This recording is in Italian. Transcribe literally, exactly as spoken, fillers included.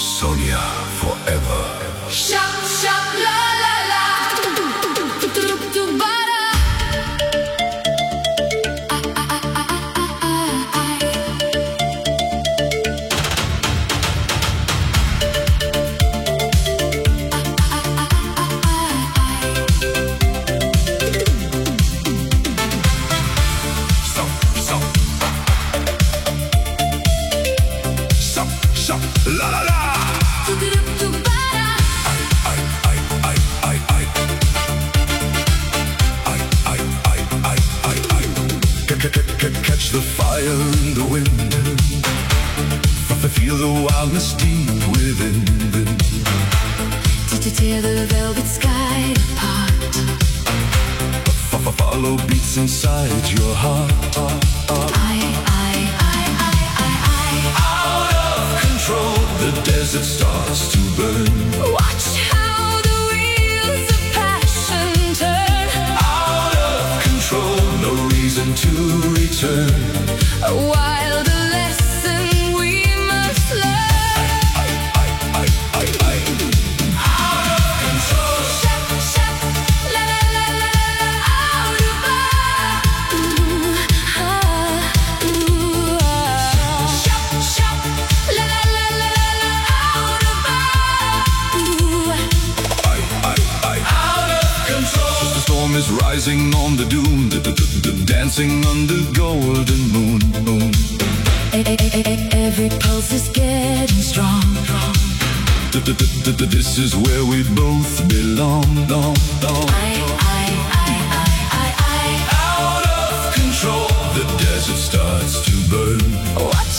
Sonia forever. Shop, shop, la la la. Tu tu tu bara. Ah ah ah ah ah ah. Stop, stop. Stop, stop, la la la. Tu tu tu bara. I, I, I, I, I. I, I, I, I, I, I. C- c- c- c- Catch the fire in the wind. F- Feel the wildness deep within. To to tear the velvet sky apart. F- f- Follow beats inside your heart. I I I I I I. Out of control, the desert starts to burn. Watch how the wheels of passion turn. Out of control, no reason to return. A wilder lesson we must learn. I, I, I, I, I. Out of control. Shop, shop, la la la la la, out of bar. Ooh, ah, ooh, ah. Shop, shop, la la la la la la, out of bar. Ooh. I, I, I. Out of control. The storm is rising on the dune, d- d- d- d- dancing under golden moon. moon. E- e- e- e- Every pulse is getting strong. D- d- d- d- d- This is where we both belong. Long, long. I, I, I, I, I, I. Out of control, the desert starts to burn. Watch